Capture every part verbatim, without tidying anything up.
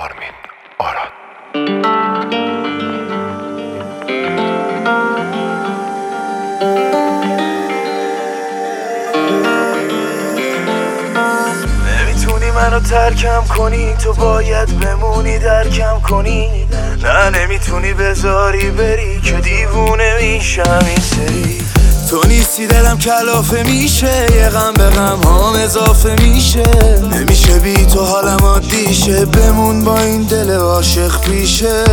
آرمین آراد. نمیتونی منو ترکم کنی، تو باید بمونی درکم کنی. نه نمیتونی بذاری بری که دیوونه میشم این سری. تو نیستی دلم کلافه میشه، یه غم به غم هام اضافه میشه. نمیشه بی تو حالم عادیشه، بمون با این دل عاشق پیشه.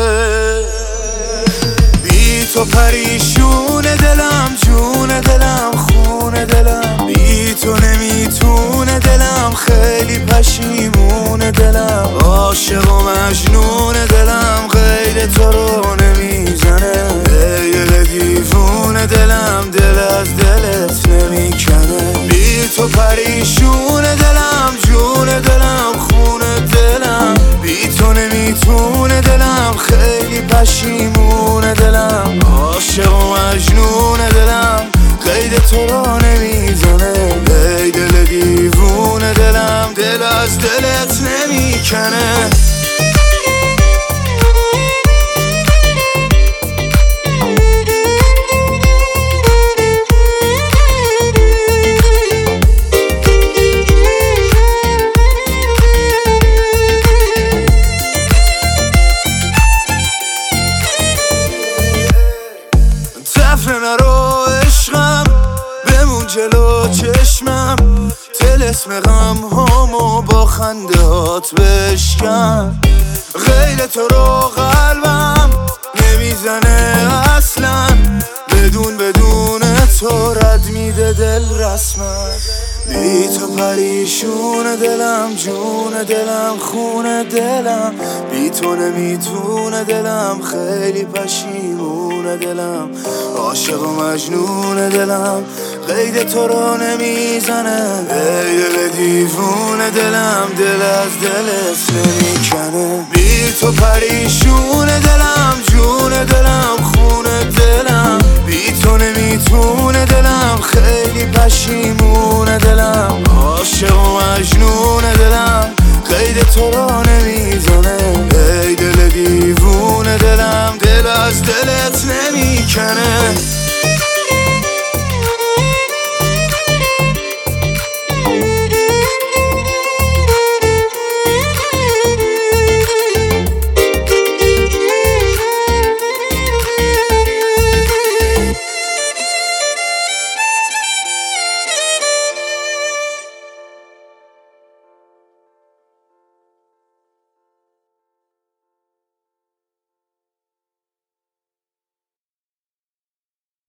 بی تو پریشون دلم، جون دلم خون دلم. بی تو نمیتونه دلم، خیلی پشیمون دلم. عاشق و مجنون دلم، غیر تو رو نمیزنه. ای دل دیوونه دلم، دل از دلت نمیکنه. بی تو پریشون دلم، جون دلم خون دلم. بی تو نمیتونه دلم، خیلی پشیمون دلم. عاشق و مجنون دلم، قید تو رو نمیزنه. ای دل دیوونه دلم، دل از دلت نمیکنه. تفره نرو عشقم، بمون جلو چشمم. طلسم غم همو با خنده هات بشکن. غیر تو رو قلبم نمیزنه اصلا. بدون بدون تو رد میده دل رسما. بی تو پریشون دلم، جون دلم خون دلم. بی تو نمیتونه دلم، خیلی پشیمون دلم. عاشق و مجنون دلم، قید تو رو نمیزنه. ای دل دیوونه دلم، دل از دلت نمیکنه. بی تو پریشون دلم، جون دلم خون دلم. بی تو نمیتونه دلم، خیلی پشیمون دلم. عاشق و مجنون دلم، قید تو رو نمیزنه. ای دل دیوونه دلم، دل از دلت نمیکنه.